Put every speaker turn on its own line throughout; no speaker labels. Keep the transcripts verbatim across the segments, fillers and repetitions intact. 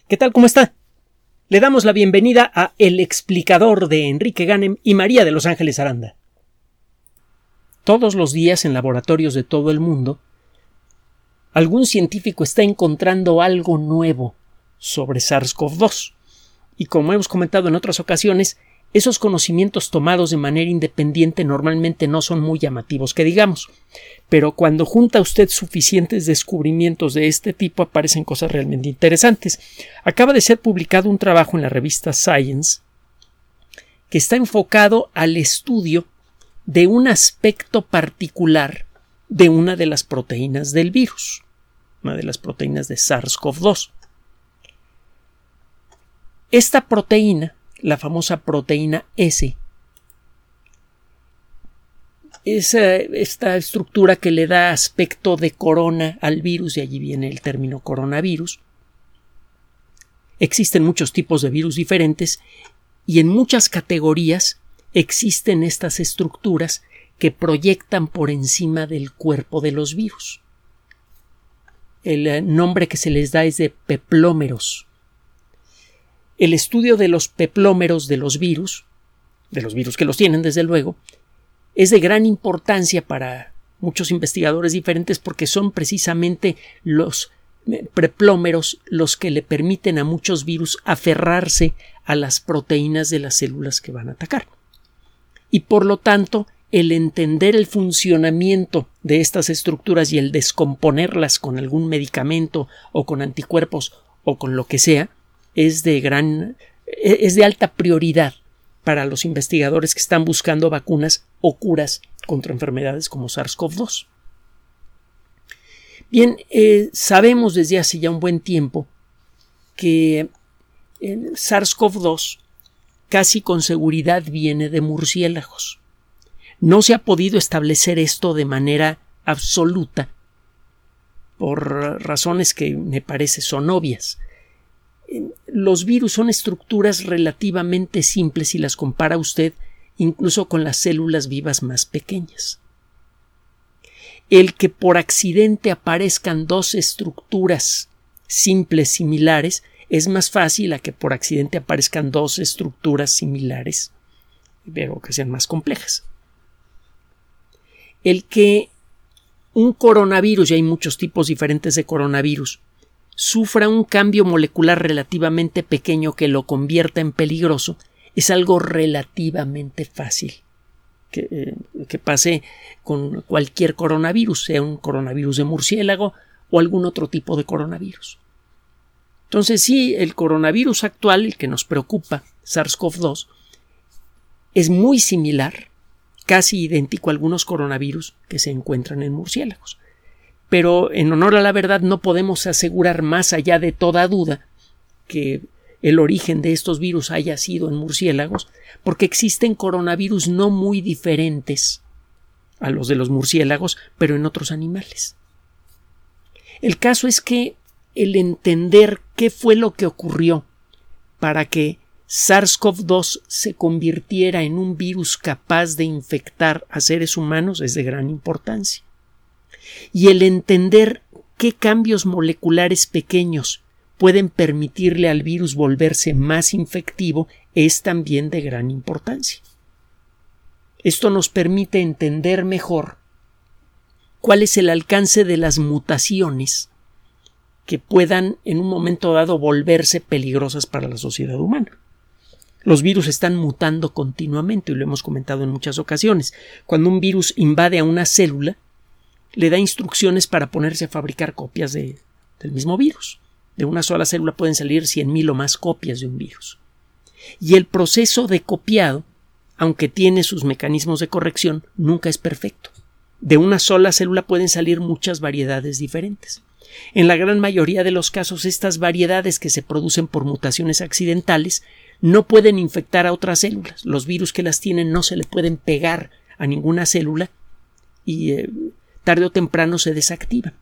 ¿Qué tal? ¿Cómo está? Le damos la bienvenida a El Explicador de Enrique Ganem y María de Los Ángeles Aranda. Todos los días en laboratorios de todo el mundo, algún científico está encontrando algo nuevo sobre SARS-CoV dos. Y como hemos comentado en otras ocasiones, esos conocimientos tomados de manera independiente normalmente no son muy llamativos, que digamos. Pero cuando junta usted suficientes descubrimientos de este tipo, aparecen cosas realmente interesantes. Acaba de ser publicado un trabajo en la revista Science que está enfocado al estudio de un aspecto particular de una de las proteínas del virus, una de las proteínas de SARS-CoV dos. Esta proteína, la famosa proteína S, es esta estructura que le da aspecto de corona al virus, de allí viene el término coronavirus. Existen muchos tipos de virus diferentes y en muchas categorías existen estas estructuras que proyectan por encima del cuerpo de los virus. El nombre que se les da es de peplómeros. El estudio de los peplómeros de los virus, de los virus que los tienen desde luego, es de gran importancia para muchos investigadores diferentes porque son precisamente los peplómeros los que le permiten a muchos virus aferrarse a las proteínas de las células que van a atacar. Y por lo tanto, el entender el funcionamiento de estas estructuras y el descomponerlas con algún medicamento o con anticuerpos o con lo que sea, es de gran, es de alta prioridad para los investigadores que están buscando vacunas o curas contra enfermedades como SARS-CoV dos. Bien, eh, sabemos desde hace ya un buen tiempo que el SARS-CoV dos casi con seguridad viene de murciélagos. No se ha podido establecer esto de manera absoluta por razones que me parece son obvias. Los virus son estructuras relativamente simples si las compara usted incluso con las células vivas más pequeñas. El que por accidente aparezcan dos estructuras simples similares es más fácil a que por accidente aparezcan dos estructuras similares, pero que sean más complejas. El que un coronavirus, y hay muchos tipos diferentes de coronavirus, sufra un cambio molecular relativamente pequeño que lo convierta en peligroso, es algo relativamente fácil que, eh, que pase con cualquier coronavirus, sea un coronavirus de murciélago o algún otro tipo de coronavirus. Entonces sí, el coronavirus actual, el que nos preocupa, SARS-CoV dos, es muy similar, casi idéntico a algunos coronavirus que se encuentran en murciélagos. Pero en honor a la verdad no podemos asegurar más allá de toda duda que el origen de estos virus haya sido en murciélagos, porque existen coronavirus no muy diferentes a los de los murciélagos, pero en otros animales. El caso es que el entender qué fue lo que ocurrió para que SARS-CoV dos se convirtiera en un virus capaz de infectar a seres humanos es de gran importancia. Y el entender qué cambios moleculares pequeños pueden permitirle al virus volverse más infectivo es también de gran importancia. Esto nos permite entender mejor cuál es el alcance de las mutaciones que puedan en un momento dado volverse peligrosas para la sociedad humana. Los virus están mutando continuamente y lo hemos comentado en muchas ocasiones. Cuando un virus invade a una célula, le da instrucciones para ponerse a fabricar copias de, del mismo virus. De una sola célula pueden salir cien mil o más copias de un virus. Y el proceso de copiado, aunque tiene sus mecanismos de corrección, nunca es perfecto. De una sola célula pueden salir muchas variedades diferentes. En la gran mayoría de los casos, estas variedades que se producen por mutaciones accidentales no pueden infectar a otras células. Los virus que las tienen no se le pueden pegar a ninguna célula y eh, tarde o temprano se desactivan.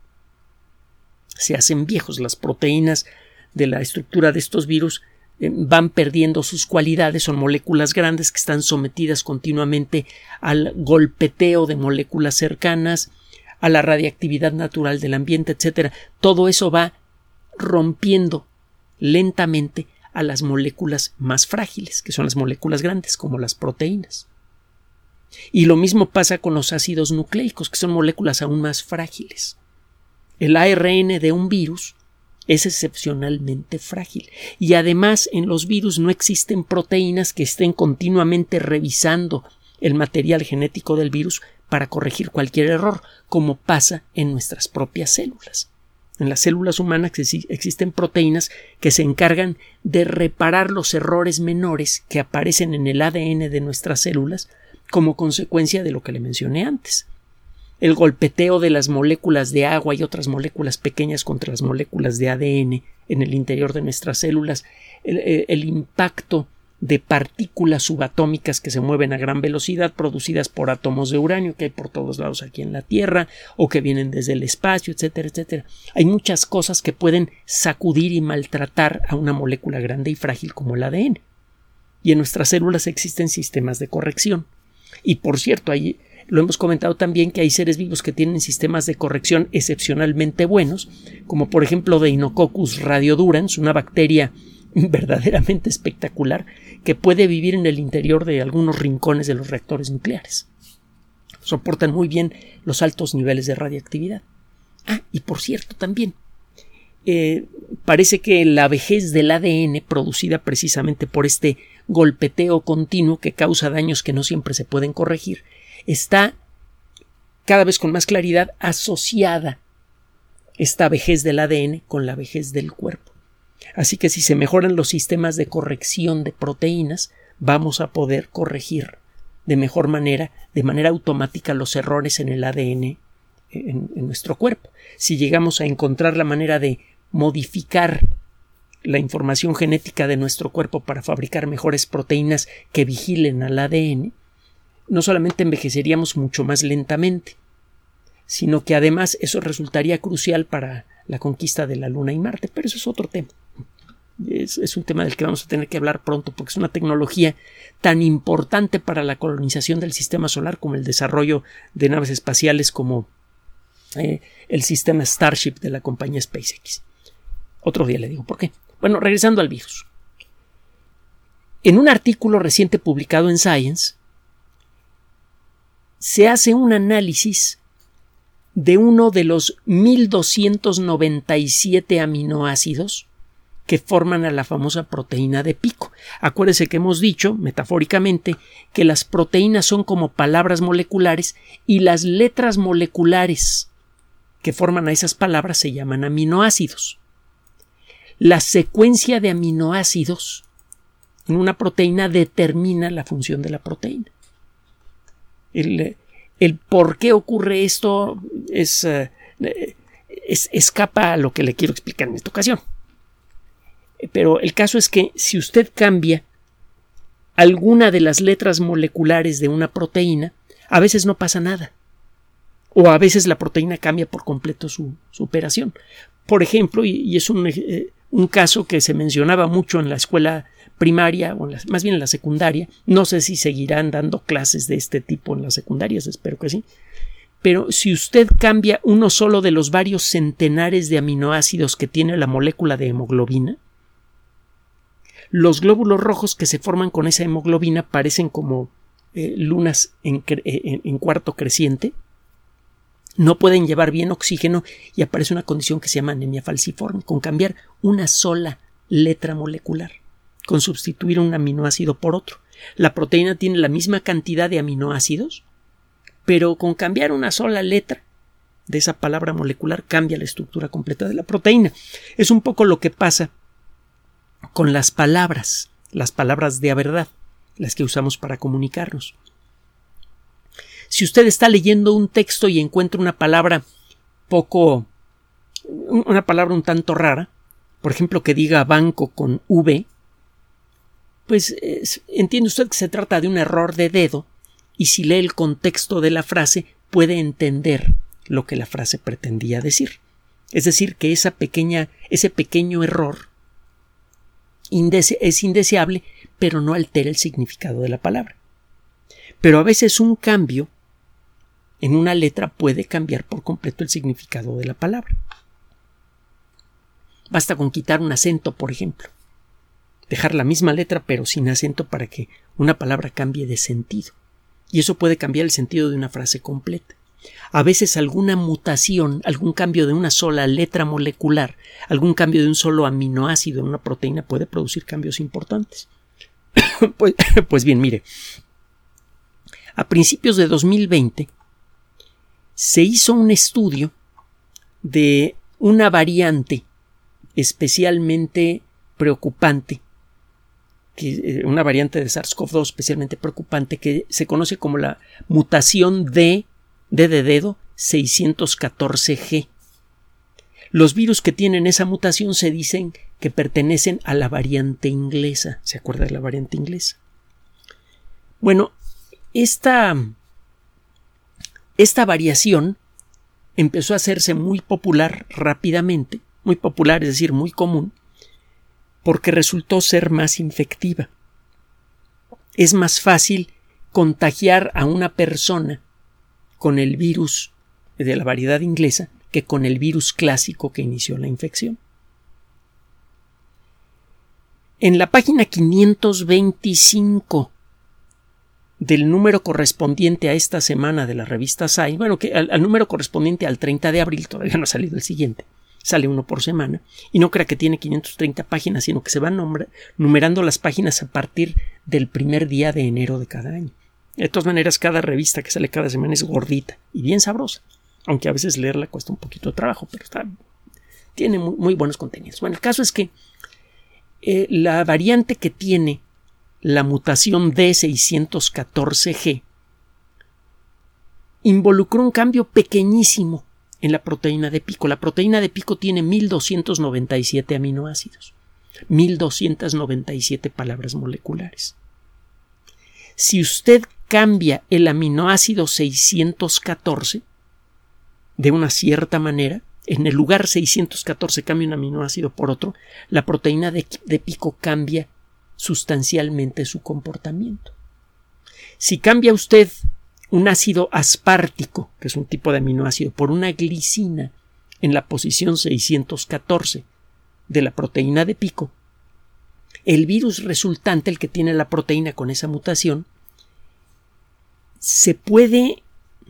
Se hacen viejos. Las proteínas de la estructura de estos virus eh, van perdiendo sus cualidades. Son moléculas grandes que están sometidas continuamente al golpeteo de moléculas cercanas, a la radiactividad natural del ambiente, etcétera. Todo eso va rompiendo lentamente a las moléculas más frágiles, que son las moléculas grandes, como las proteínas. Y lo mismo pasa con los ácidos nucleicos, que son moléculas aún más frágiles. El A R N de un virus es excepcionalmente frágil. Y además, en los virus no existen proteínas que estén continuamente revisando el material genético del virus para corregir cualquier error, como pasa en nuestras propias células. En las células humanas existen proteínas que se encargan de reparar los errores menores que aparecen en el A D N de nuestras células como consecuencia de lo que le mencioné antes. El golpeteo de las moléculas de agua y otras moléculas pequeñas contra las moléculas de A D N en el interior de nuestras células, el, el impacto de partículas subatómicas que se mueven a gran velocidad producidas por átomos de uranio que hay por todos lados aquí en la Tierra o que vienen desde el espacio, etcétera, etcétera. Hay muchas cosas que pueden sacudir y maltratar a una molécula grande y frágil como el A D N. Y en nuestras células existen sistemas de corrección. Y por cierto, ahí lo hemos comentado también que hay seres vivos que tienen sistemas de corrección excepcionalmente buenos, como por ejemplo Deinococcus radiodurans, una bacteria verdaderamente espectacular que puede vivir en el interior de algunos rincones de los reactores nucleares. Soportan muy bien los altos niveles de radiactividad. Ah, y por cierto también, eh, parece que la vejez del A D N producida precisamente por este golpeteo continuo que causa daños que no siempre se pueden corregir, está cada vez con más claridad asociada esta vejez del A D N con la vejez del cuerpo. Así que si se mejoran los sistemas de corrección de proteínas, vamos a poder corregir de mejor manera, de manera automática, los errores en el A D N en, en nuestro cuerpo. Si llegamos a encontrar la manera de modificar la información genética de nuestro cuerpo para fabricar mejores proteínas que vigilen al A D N, no solamente envejeceríamos mucho más lentamente, sino que además eso resultaría crucial para la conquista de la Luna y Marte, pero eso es otro tema. Es, es un tema del que vamos a tener que hablar pronto porque es una tecnología tan importante para la colonización del sistema solar como el desarrollo de naves espaciales como eh, el sistema Starship de la compañía SpaceX. Otro día le digo por qué. Bueno, regresando al virus. En un artículo reciente publicado en Science se hace un análisis de uno de los mil doscientos noventa y siete aminoácidos que forman a la famosa proteína de pico. Acuérdese que hemos dicho, metafóricamente, que las proteínas son como palabras moleculares y las letras moleculares que forman a esas palabras se llaman aminoácidos. La secuencia de aminoácidos en una proteína determina la función de la proteína. El, el por qué ocurre esto es, es, escapa a lo que le quiero explicar en esta ocasión. Pero el caso es que si usted cambia alguna de las letras moleculares de una proteína, a veces no pasa nada. O a veces la proteína cambia por completo su, su operación. Por ejemplo, y, y es un, eh, un caso que se mencionaba mucho en la escuela primaria, o en la, más bien en la secundaria. No sé si seguirán dando clases de este tipo en las secundarias, espero que sí. Pero si usted cambia uno solo de los varios centenares de aminoácidos que tiene la molécula de hemoglobina, los glóbulos rojos que se forman con esa hemoglobina parecen como eh, lunas en, en, en cuarto creciente, no pueden llevar bien oxígeno y aparece una condición que se llama anemia falciforme, con cambiar una sola letra molecular, con sustituir un aminoácido por otro. La proteína tiene la misma cantidad de aminoácidos, pero con cambiar una sola letra de esa palabra molecular cambia la estructura completa de la proteína. Es un poco lo que pasa con las palabras, las palabras de a verdad, las que usamos para comunicarnos. Si usted está leyendo un texto y encuentra una palabra poco, una palabra un tanto rara, por ejemplo que diga banco con V, pues es, entiende usted que se trata de un error de dedo y si lee el contexto de la frase puede entender lo que la frase pretendía decir. Es decir, que esa pequeña, ese pequeño error Indese- es indeseable, pero no altera el significado de la palabra. Pero a veces un cambio en una letra puede cambiar por completo el significado de la palabra. Basta con quitar un acento, por ejemplo. Dejar la misma letra pero sin acento para que una palabra cambie de sentido. Y eso puede cambiar el sentido de una frase completa. A veces alguna mutación, algún cambio de una sola letra molecular, algún cambio de un solo aminoácido en una proteína puede producir cambios importantes. pues, pues bien, mire, a principios de dos mil veinte se hizo un estudio de una variante especialmente preocupante, que, una variante de SARS-CoV dos especialmente preocupante que se conoce como la mutación D, D de dedo, seiscientos catorce G. Los virus que tienen esa mutación se dicen que pertenecen a la variante inglesa. ¿Se acuerda de la variante inglesa? Bueno, esta, esta variación empezó a hacerse muy popular rápidamente, muy popular, es decir, muy común, porque resultó ser más infectiva. Es más fácil contagiar a una persona con el virus de la variedad inglesa que con el virus clásico que inició la infección. En la página quinientos veinticinco del número correspondiente a esta semana de la revista Science, bueno, que al, al número correspondiente al treinta de abril, todavía no ha salido el siguiente, sale uno por semana, y no crea que tiene quinientas treinta páginas, sino que se van nombra, numerando las páginas a partir del primer día de enero de cada año. De todas maneras, cada revista que sale cada semana es gordita y bien sabrosa, aunque a veces leerla cuesta un poquito de trabajo, pero está, tiene muy, muy buenos contenidos. Bueno, el caso es que eh, la variante que tiene la mutación D seiscientos catorce G involucró un cambio pequeñísimo en la proteína de pico. La proteína de pico tiene mil doscientos noventa y siete aminoácidos, mil doscientas noventa y siete palabras moleculares. Si usted cambia el aminoácido seiscientos catorce de una cierta manera, en el lugar seiscientos catorce cambia un aminoácido por otro, la proteína de, de pico cambia sustancialmente su comportamiento. Si cambia usted un ácido aspartico, que es un tipo de aminoácido, por una glicina en la posición seiscientos catorce de la proteína de pico, el virus resultante, el que tiene la proteína con esa mutación, se puede,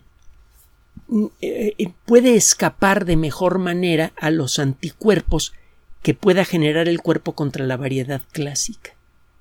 eh, puede escapar de mejor manera a los anticuerpos que pueda generar el cuerpo contra la variedad clásica.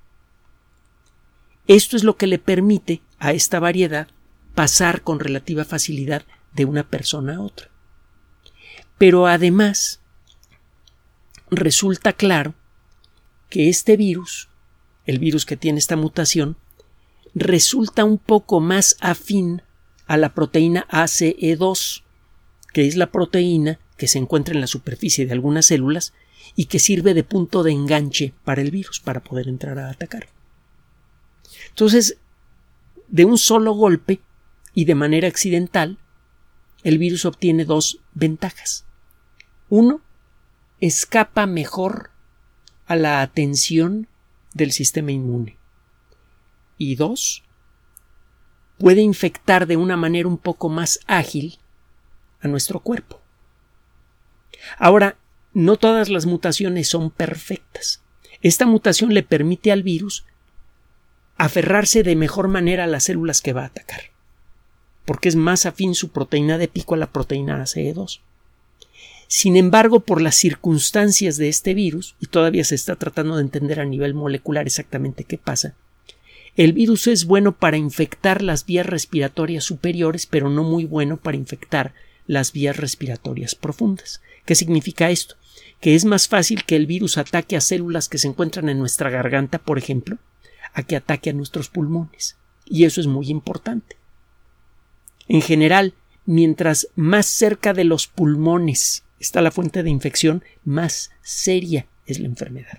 Esto es lo que le permite a esta variedad pasar con relativa facilidad de una persona a otra. Pero además, resulta claro que este virus, el virus que tiene esta mutación, resulta un poco más afín a la proteína A C E dos, que es la proteína que se encuentra en la superficie de algunas células y que sirve de punto de enganche para el virus, para poder entrar a atacar. Entonces, de un solo golpe y de manera accidental, el virus obtiene dos ventajas. Uno, escapa mejor a la atención del sistema inmune. Y dos, puede infectar de una manera un poco más ágil a nuestro cuerpo. Ahora, no todas las mutaciones son perfectas. Esta mutación le permite al virus aferrarse de mejor manera a las células que va a atacar, porque es más afín su proteína de pico a la proteína A C E dos. Sin embargo, por las circunstancias de este virus, y todavía se está tratando de entender a nivel molecular exactamente qué pasa, el virus es bueno para infectar las vías respiratorias superiores, pero no muy bueno para infectar las vías respiratorias profundas. ¿Qué significa esto? Que es más fácil que el virus ataque a células que se encuentran en nuestra garganta, por ejemplo, a que ataque a nuestros pulmones. Y eso es muy importante. En general, mientras más cerca de los pulmones está la fuente de infección, más seria es la enfermedad.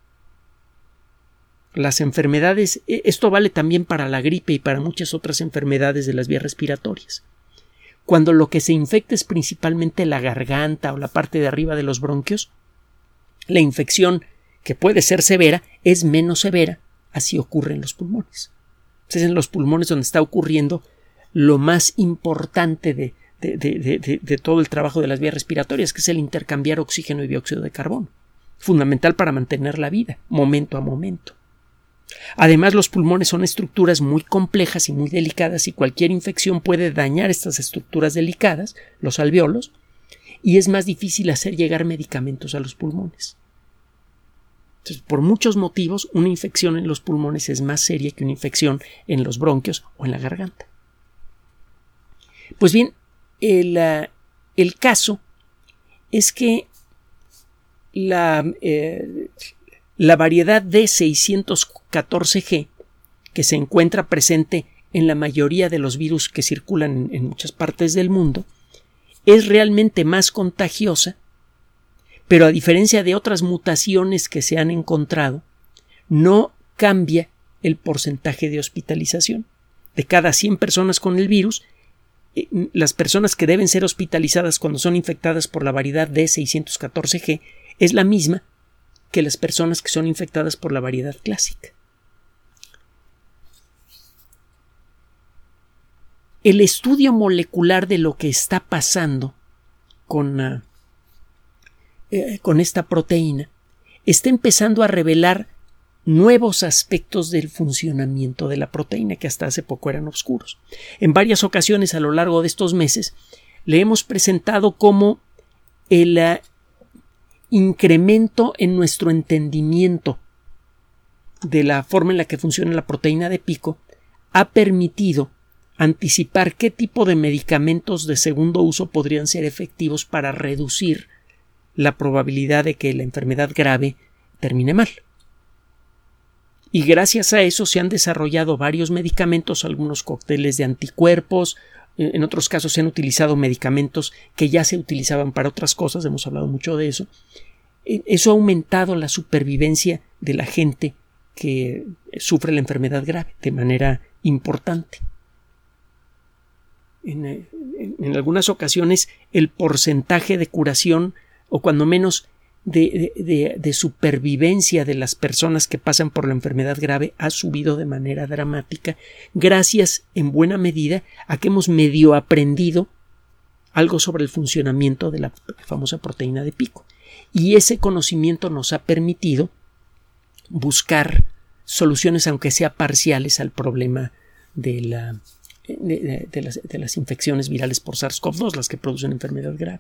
Las enfermedades, esto vale también para la gripe y para muchas otras enfermedades de las vías respiratorias. Cuando lo que se infecta es principalmente la garganta o la parte de arriba de los bronquios, la infección, que puede ser severa, es menos severa. Así ocurre en los pulmones. Es en los pulmones donde está ocurriendo lo más importante de, de, de, de, de todo el trabajo de las vías respiratorias, que es el intercambiar oxígeno y dióxido de carbono. fundamental para mantener la vida, momento a momento. Además, los pulmones son estructuras muy complejas y muy delicadas y cualquier infección puede dañar estas estructuras delicadas, los alvéolos, y es más difícil hacer llegar medicamentos a los pulmones. Entonces, por muchos motivos, una infección en los pulmones es más seria que una infección en los bronquios o en la garganta. Pues bien, el, uh, el caso es que la, eh, la variedad D seiscientos catorce G, que se encuentra presente en la mayoría de los virus que circulan en, en muchas partes del mundo, es realmente más contagiosa, pero a diferencia de otras mutaciones que se han encontrado, no cambia el porcentaje de hospitalización. De cada cien personas con el virus, las personas que deben ser hospitalizadas cuando son infectadas por la variedad D seiscientos catorce G es la misma que las personas que son infectadas por la variedad clásica. El estudio molecular de lo que está pasando con, uh, eh, con esta proteína está empezando a revelar nuevos aspectos del funcionamiento de la proteína que hasta hace poco eran oscuros. En varias ocasiones a lo largo de estos meses le hemos presentado cómo el uh, incremento en nuestro entendimiento de la forma en la que funciona la proteína de pico ha permitido anticipar qué tipo de medicamentos de segundo uso podrían ser efectivos para reducir la probabilidad de que la enfermedad grave termine mal. Y gracias a eso se han desarrollado varios medicamentos, algunos cócteles de anticuerpos, en otros casos se han utilizado medicamentos que ya se utilizaban para otras cosas, hemos hablado mucho de eso. Eso ha aumentado la supervivencia de la gente que sufre la enfermedad grave de manera importante. En, en, en algunas ocasiones el porcentaje de curación o cuando menos de, de, de supervivencia de las personas que pasan por la enfermedad grave ha subido de manera dramática gracias en buena medida a que hemos medio aprendido algo sobre el funcionamiento de la famosa proteína de pico, y ese conocimiento nos ha permitido buscar soluciones aunque sea parciales al problema de la De, de, de, las, de las infecciones virales por SARS-CoV dos, las que producen enfermedad grave.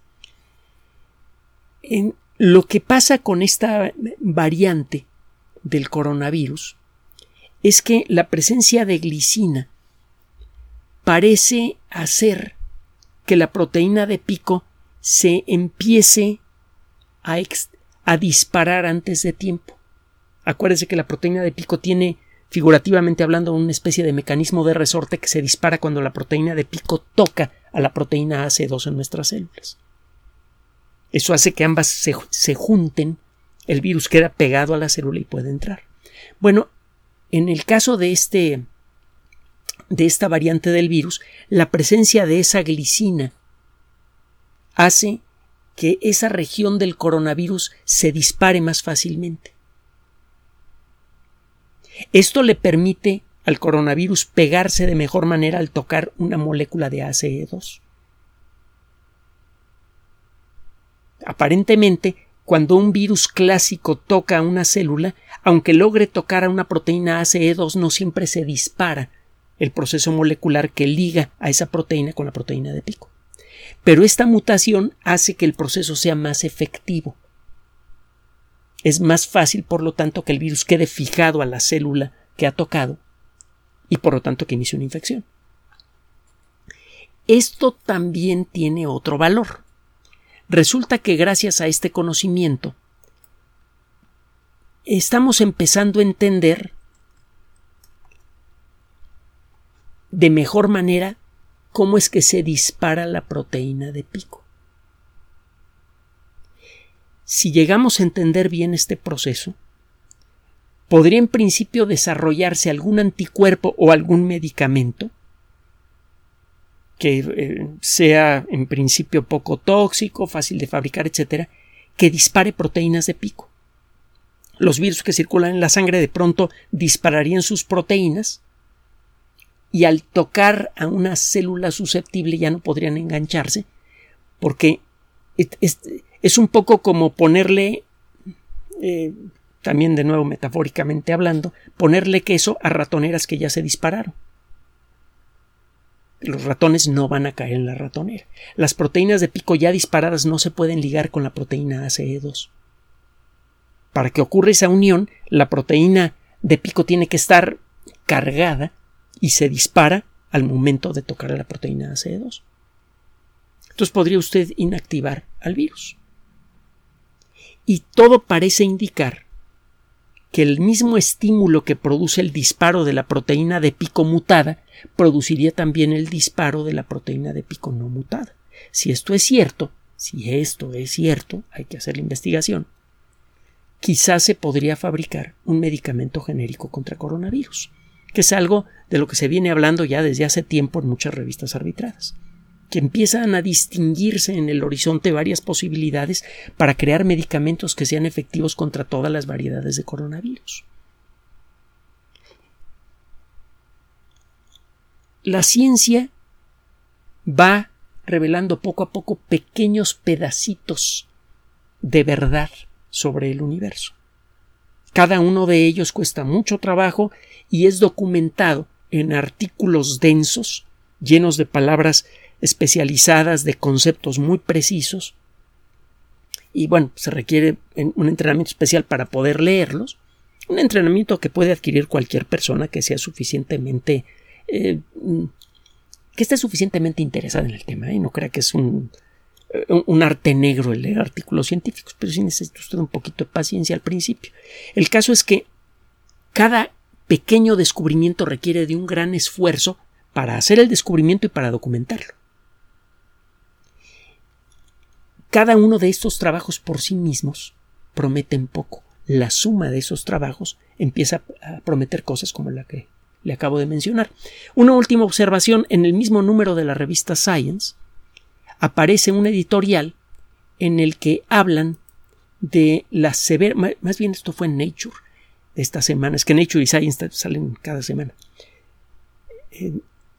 En lo que pasa con esta variante del coronavirus es que la presencia de glicina parece hacer que la proteína de pico se empiece a, ex, a disparar antes de tiempo. Acuérdense que la proteína de pico tiene, figurativamente hablando, una especie de mecanismo de resorte que se dispara cuando la proteína de pico toca a la proteína A C dos en nuestras células. Eso hace que ambas se, se junten, el virus queda pegado a la célula y puede entrar. Bueno, en el caso de, este, de esta variante del virus, la presencia de esa glicina hace que esa región del coronavirus se dispare más fácilmente. Esto le permite al coronavirus pegarse de mejor manera al tocar una molécula de A C E dos. Aparentemente, cuando un virus clásico toca a una célula, aunque logre tocar a una proteína A C E dos, no siempre se dispara el proceso molecular que liga a esa proteína con la proteína de pico. Pero esta mutación hace que el proceso sea más efectivo. Es más fácil, por lo tanto, que el virus quede fijado a la célula que ha tocado y, por lo tanto, que inicie una infección. Esto también tiene otro valor. Resulta que gracias a este conocimiento estamos empezando a entender de mejor manera cómo es que se dispara la proteína de pico. Si llegamos a entender bien este proceso, podría en principio desarrollarse algún anticuerpo o algún medicamento que eh, sea en principio poco tóxico, fácil de fabricar, etcétera, que dispare proteínas de pico. Los virus que circulan en la sangre de pronto dispararían sus proteínas y al tocar a una célula susceptible ya no podrían engancharse porque es, es, es un poco como ponerle eh, también de nuevo metafóricamente hablando, ponerle queso a ratoneras que ya se dispararon. Los ratones no van a caer en la ratonera. Las proteínas de pico ya disparadas no se pueden ligar con la proteína A C E dos. Para que ocurra esa unión, la proteína de pico tiene que estar cargada y se dispara al momento de tocar a la proteína A C E dos. Entonces podría usted inactivar al virus. Y todo parece indicar que el mismo estímulo que produce el disparo de la proteína de pico mutada produciría también el disparo de la proteína de pico no mutada. Si esto es cierto, si esto es cierto, hay que hacer la investigación. Quizás se podría fabricar un medicamento genérico contra coronavirus, que es algo de lo que se viene hablando ya desde hace tiempo en muchas revistas arbitradas, que empiezan a distinguirse en el horizonte varias posibilidades para crear medicamentos que sean efectivos contra todas las variedades de coronavirus. La ciencia va revelando poco a poco pequeños pedacitos de verdad sobre el universo. Cada uno de ellos cuesta mucho trabajo y es documentado en artículos densos, llenos de palabras especializadas, de conceptos muy precisos, y bueno, se requiere un entrenamiento especial para poder leerlos, un entrenamiento que puede adquirir cualquier persona que sea suficientemente eh, que esté suficientemente interesada en el tema, ¿eh? No crea que es un, un, un arte negro el leer artículos científicos, pero sí necesita usted un poquito de paciencia al principio. El caso es que cada pequeño descubrimiento requiere de un gran esfuerzo para hacer el descubrimiento y para documentarlo. Cada uno de estos trabajos por sí mismos prometen poco. La suma de esos trabajos empieza a prometer cosas como la que le acabo de mencionar. Una última observación: en el mismo número de la revista Science aparece un editorial en el que hablan de la severa, más bien esto fue en Nature de esta semana, es que Nature y Science salen cada semana. Eh,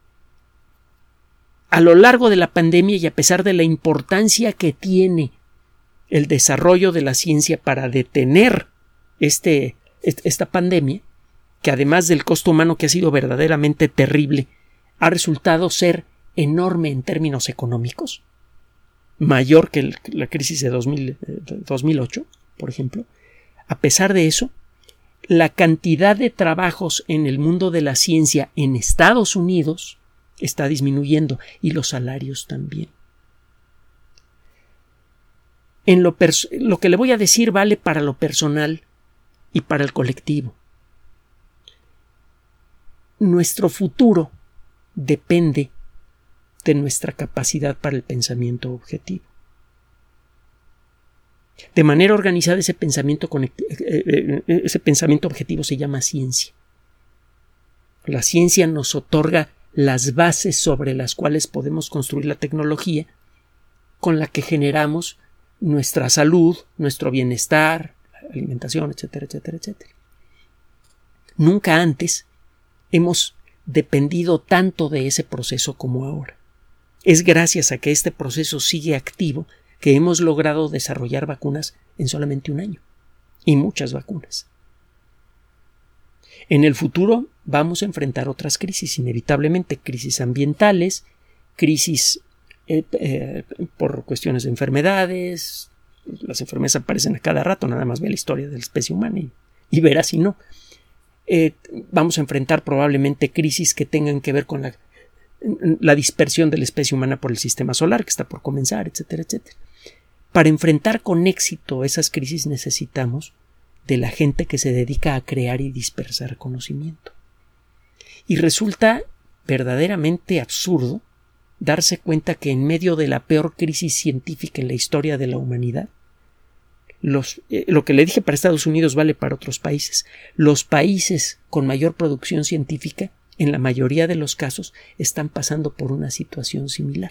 A lo largo de la pandemia y a pesar de la importancia que tiene el desarrollo de la ciencia para detener este, esta pandemia, que además del costo humano que ha sido verdaderamente terrible, ha resultado ser enorme en términos económicos, mayor que el, la crisis de dos mil, dos mil ocho, por ejemplo. A pesar de eso, la cantidad de trabajos en el mundo de la ciencia en Estados Unidos está disminuyendo y los salarios también. En lo, lo que le voy a decir vale para lo personal y para el colectivo. Nuestro futuro depende de nuestra capacidad para el pensamiento objetivo. De manera organizada, ese pensamiento, ese pensamiento objetivo se llama ciencia. La ciencia nos otorga las bases sobre las cuales podemos construir la tecnología con la que generamos nuestra salud, nuestro bienestar, alimentación, etcétera, etcétera, etcétera. Nunca antes hemos dependido tanto de ese proceso como ahora. Es gracias a que este proceso sigue activo que hemos logrado desarrollar vacunas en solamente un año, y muchas vacunas. En el futuro vamos a enfrentar otras crisis, inevitablemente, crisis ambientales, crisis eh, eh, por cuestiones de enfermedades. Las enfermedades aparecen a cada rato, nada más ve la historia de la especie humana y, y verá si no. Eh, vamos a enfrentar probablemente crisis que tengan que ver con la, la dispersión de la especie humana por el sistema solar, que está por comenzar, etcétera, etcétera. Para enfrentar con éxito esas crisis necesitamos de la gente que se dedica a crear y dispersar conocimiento. Y resulta verdaderamente absurdo darse cuenta que en medio de la peor crisis científica en la historia de la humanidad, los, eh, lo que le dije para Estados Unidos vale para otros países. Los países con mayor producción científica, en la mayoría de los casos, están pasando por una situación similar.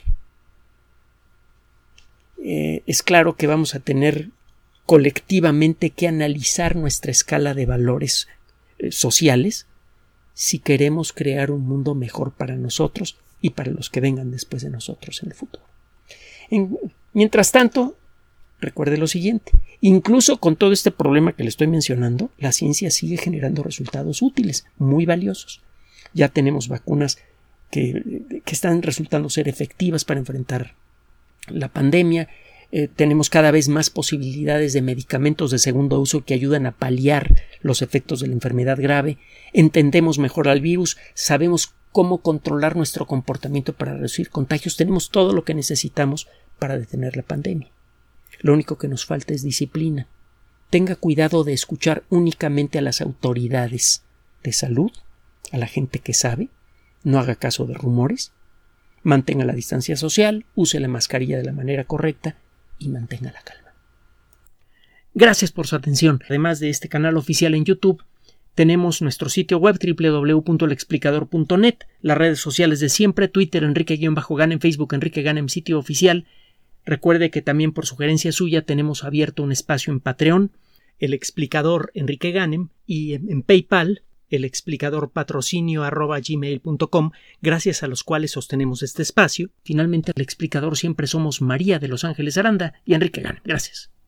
Eh, es claro que vamos a tener colectivamente que analizar nuestra escala de valores eh, sociales si queremos crear un mundo mejor para nosotros y para los que vengan después de nosotros en el futuro. En, mientras tanto, recuerde lo siguiente: incluso con todo este problema que le estoy mencionando, la ciencia sigue generando resultados útiles, muy valiosos. Ya tenemos vacunas que, que están resultando ser efectivas para enfrentar la pandemia. Eh, tenemos cada vez más posibilidades de medicamentos de segundo uso que ayudan a paliar los efectos de la enfermedad grave. Entendemos mejor al virus, sabemos cómo controlar nuestro comportamiento para reducir contagios. Tenemos todo lo que necesitamos para detener la pandemia. Lo único que nos falta es disciplina. Tenga cuidado de escuchar únicamente a las autoridades de salud, a la gente que sabe. No haga caso de rumores. Mantenga la distancia social, use la mascarilla de la manera correcta y mantenga la calma. Gracias por su atención. Además de este canal oficial en YouTube, tenemos nuestro sitio web doble u doble u doble u punto el explicador punto net, las redes sociales de siempre, Twitter Enrique-Ganem, Facebook Enrique Ganem, sitio oficial. Recuerde que también por sugerencia suya tenemos abierto un espacio en Patreon, el explicador Enrique Ganem, y en, en PayPal, el explicador patrocinio arroba gmail punto com, gracias a los cuales sostenemos este espacio. Finalmente, el explicador siempre somos María de Los Ángeles Aranda y Enrique Ganem. Gracias.